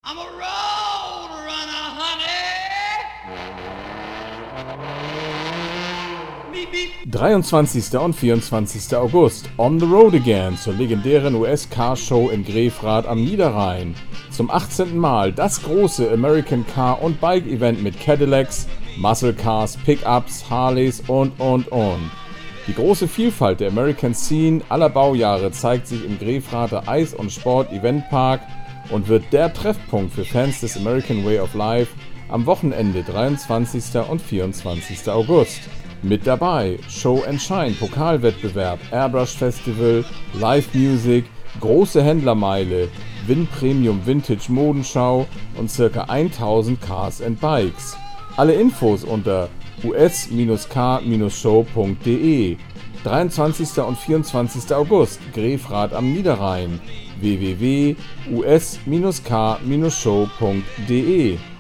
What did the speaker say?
I'm a road runner, honey. Beep, beep. 23. und 24. August, On the Road Again zur legendären US-Car-Show in Grefrath am Niederrhein. Zum 18. Mal das große American Car- und Bike-Event mit Cadillacs, Muscle Cars, Pickups, Harleys und. Die große Vielfalt der American Scene aller Baujahre zeigt sich im Grefrather Eis- und Sport-Eventpark und wird der Treffpunkt für Fans des American Way of Life am Wochenende 23. und 24. August. Mit dabei Show and Shine Pokalwettbewerb, Airbrush Festival, Live Music, große Händlermeile, Win Premium Vintage Modenschau und ca. 1000 Cars and Bikes. Alle Infos unter us-car-show.de. 23. und 24. August, Grefrath am Niederrhein. www.us-car-show.de